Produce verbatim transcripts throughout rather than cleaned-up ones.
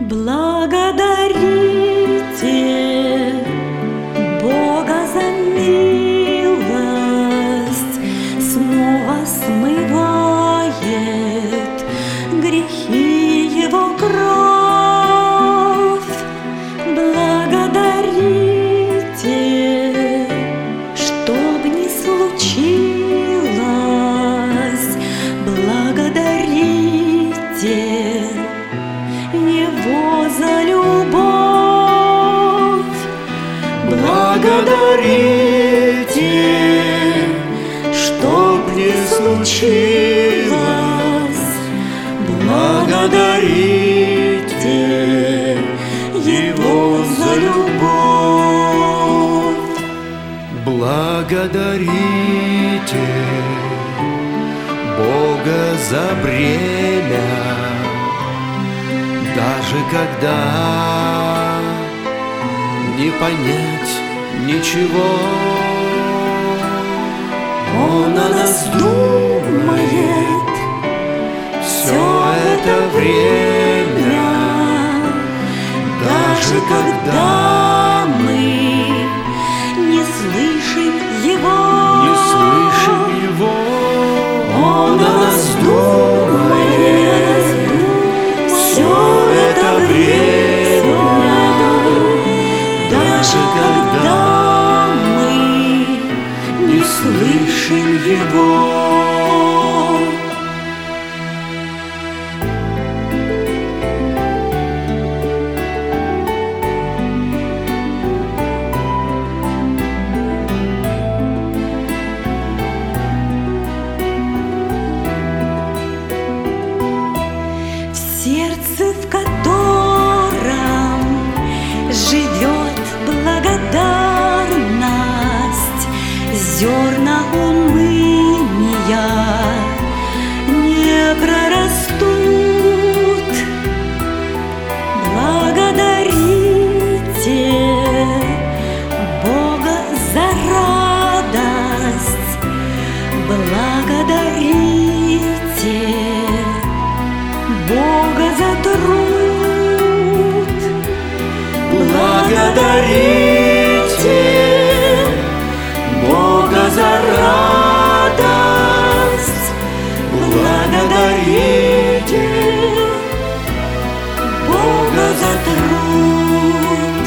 Благодарите Бога за милость, снова смывает грехи Его кровь. Благодарите, что б ни случилось, благодарите Его за любовь. Благодарите, что б ни случилось, благодарите Его за любовь. Благодарите Бога за бремя, даже когда не понять ничего. Он о нас думает все это время, даже когда мы не слышим Его. Не слышим Его. Он о нас думает все это время, даже когда мы не слышим Его. Сердце, в котором живет благодарность, зерна уныния не прорастут. Благодарите Бога за радость, благодарите Бога за труд. Благодарите Бога за радость, благодарите Бога за труд.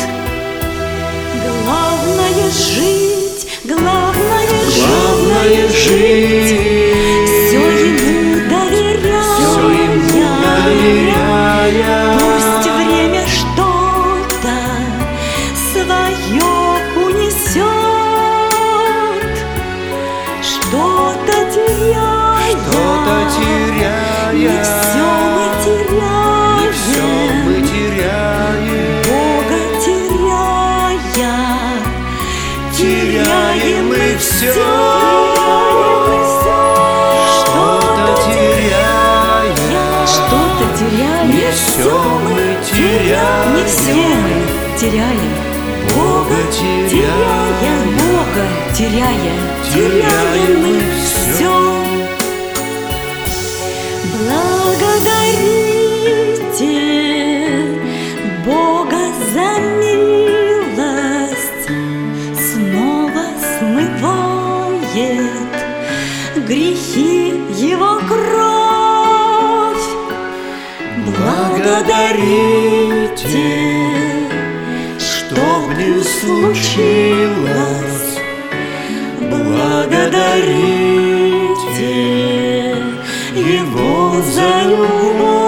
Главное жить, главное жить, Главное жить, все Ему доверяя, все Ему доверяя. Пусть время что-то свое унесет, что-то теряя, Что-то теряя, не все мы теряем, не все мы теряем. Бога теряя, Теряем мы все. Что-то теряя, что-то теряя, Не все мы теряем. не все мы теряем, Бога теряя, Бога теряя, теряем мы все. Благодарите Бога за милость, снова смывает грехи Его кровь. Благодарите, что б ни случилось, Благодарите Его за любовь.